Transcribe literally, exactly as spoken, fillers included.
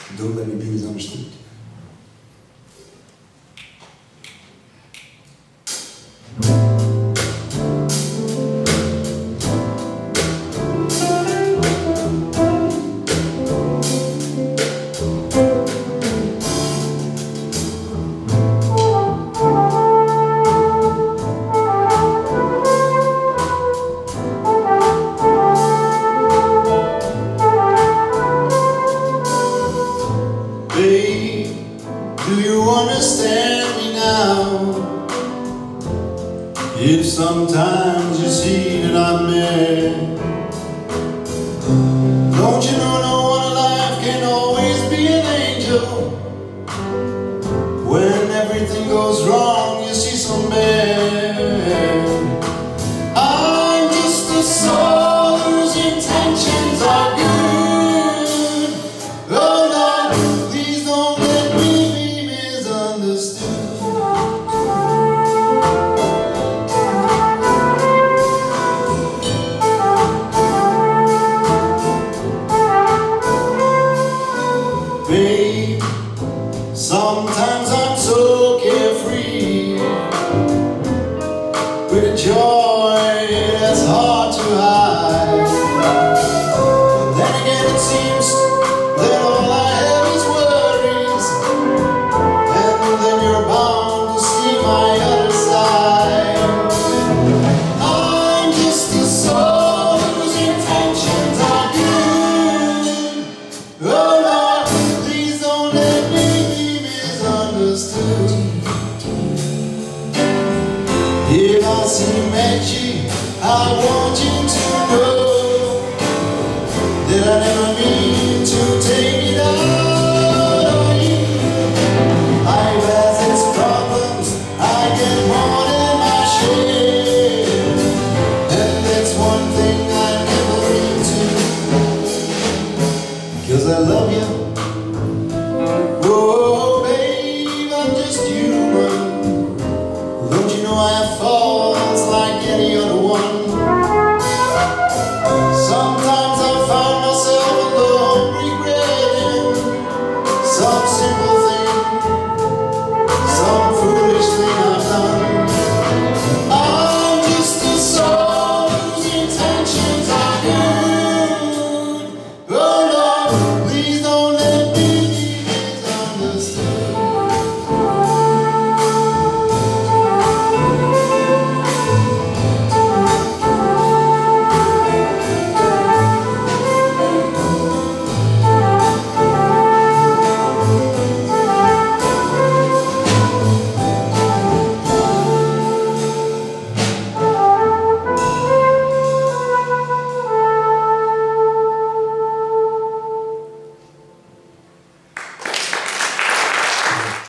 Don't let me be misunderstood. Babe, do you understand me now? If sometimes you see that I'm mad, don't you know no one alive can always be an angel? When everything goes wrong, you see some bad. I'm just a soul whose intentions are good. Babe, sometimes I'm so carefree, with a joy that's hard to hide. But then again it seems that all I have is worries, and then you're bound to see my other side. I'm just a soul whose intentions are good. Oh Lord, if I seem edgy, I want you to know that I never mean to take it out on you. Life has its problems, I get more than my share, and that's one thing I never mean to, 'cause I love you.